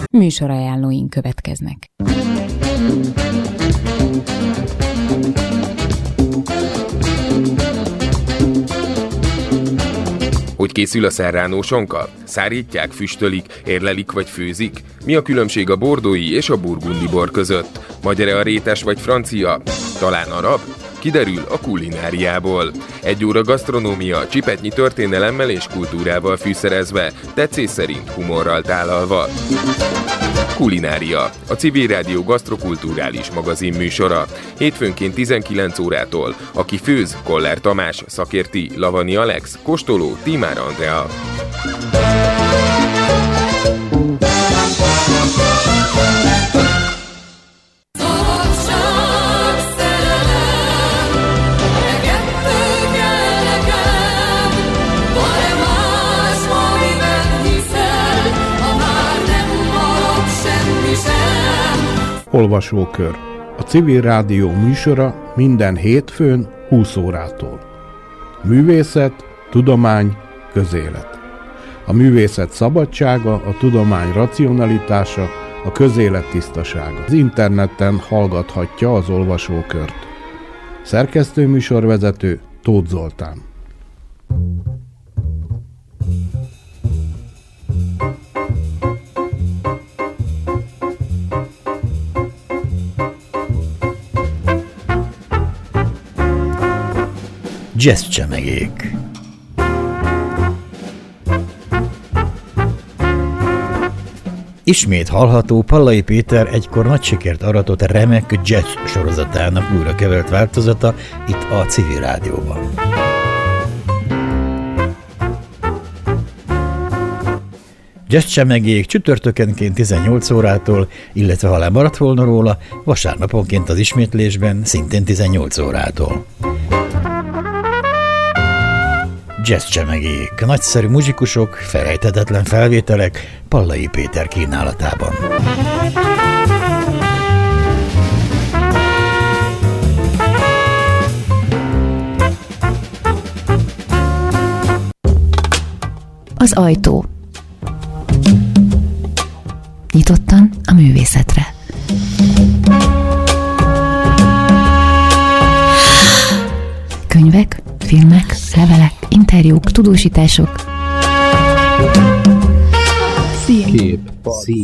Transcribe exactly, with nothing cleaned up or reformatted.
Műsorajánlóink következnek. Hogy készül a serrano sonka? Szárítják, füstölik, érlelik vagy főzik? Mi a különbség a bordói és a burgundi bor között? Magyar-e a rétes vagy francia? Talán arab? Kiderül a kulináriából. Egy óra gasztronómia, csipetnyi történelemmel és kultúrával fűszerezve, tetszés szerint humorral tálalva. Kulinária, a Civil Rádió gasztrokulturális magazin műsora. Hétfőnként tizenkilenc órától. Aki főz, Koller Tamás, szakérti, Lavani Alex, kóstoló, Tímár Andrea. Olvasókör. A Civil Rádió műsora minden hétfőn húsz órától. Művészet, tudomány, közélet. A művészet szabadsága, a tudomány racionalitása, a közélet tisztasága. Az interneten hallgathatja az olvasókört. Szerkesztő műsorvezető Tóth Zoltán. Jazz csemegék. Ismét hallható Pallai Péter egykor nagy sikert aratott remek jazz sorozatának újra kevert változata itt a Civil Rádióban. Jazz csemegék csütörtökenként tizennyolc órától, illetve ha lemaradt volna róla, vasárnaponként az ismétlésben szintén tizennyolc órától. Jazz csemegék, nagyszerű muzsikusok, felejthetetlen felvételek Pallai Péter kínálatában. Az ajtó. Nyitottan a művészetre. Könyvek, filmek, levelek, interjúk, tudósítások. Kép. Szín.